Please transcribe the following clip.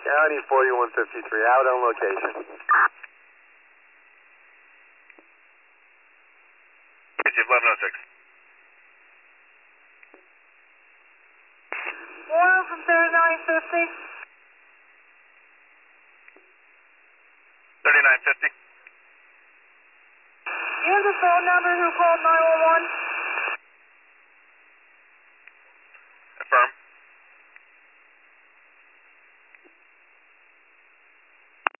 County 4153, out on location. Chief 1106. One from 3950. 3950. You have the phone number who called 911?